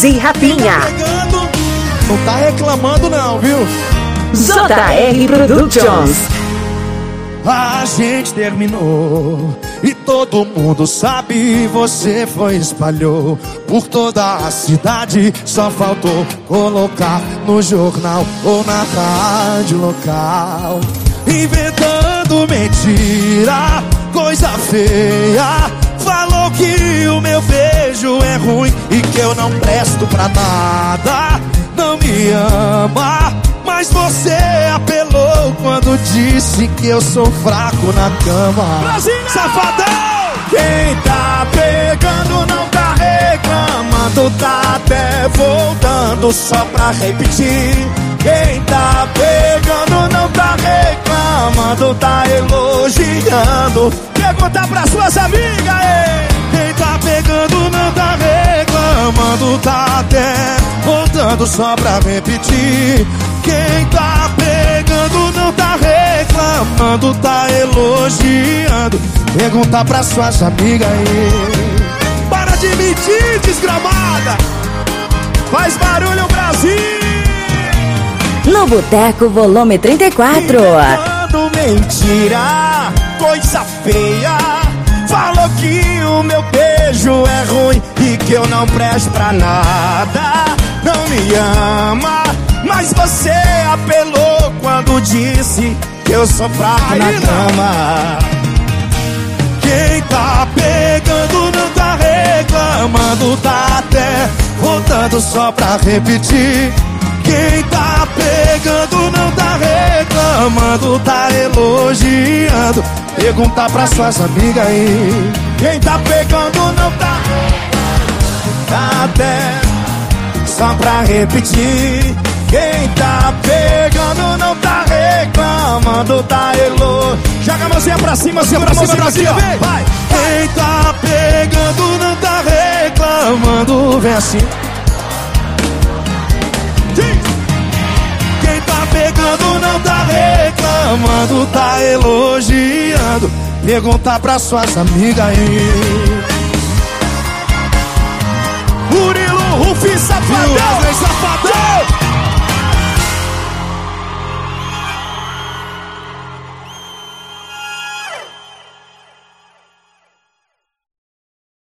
MC Rafinha. Não tá reclamando não, viu? JR Productions. A gente terminou e todo mundo sabe, você foi e espalhou por toda a cidade. Só faltou colocar no jornal ou na rádio local, inventando mentira, coisa feia. Falou que o meu beijo é ruim e que eu não presto pra nada. Não me ama, mas você apelou quando disse que eu sou fraco na cama. Brasília! Safadão! Quem tá pegando não tá reclamando, tá até voltando só pra repetir. Quem tá pegando não tá reclamando, tá elogiando. Pergunta pra suas amigas, ei. Quem tá pegando não tá reclamando, tá até voltando só pra repetir. Quem tá pegando não tá reclamando, tá elogiando. Pergunta pra suas amigas aí. Para de mentir, desgramada. Faz barulho, Brasil. No Boteco Volume 34. Inventando mentira, coisa feia. Falou que o meu beijo é ruim e que eu não presto pra nada. Não me ama, mas você apelou quando disse que eu sou fraco na cama. Quem tá pegando não tá reclamando, tá até voltando só pra repetir. Quem tá pegando não tá reclamando, tá elogiando. Pergunta pra suas amigas aí. Quem tá pegando não tá até só pra repetir. Quem tá pegando não tá reclamando, tá elogiando. Joga a mãozinha pra cima, Brasil, vem! Vai! Quem tá pegando não tá reclamando, vem assim. Quem tá pegando não tá reclamando, tá elogiando. Pergunta pra suas amigas aí. Murilo, Rufi, Safadão! Safadão!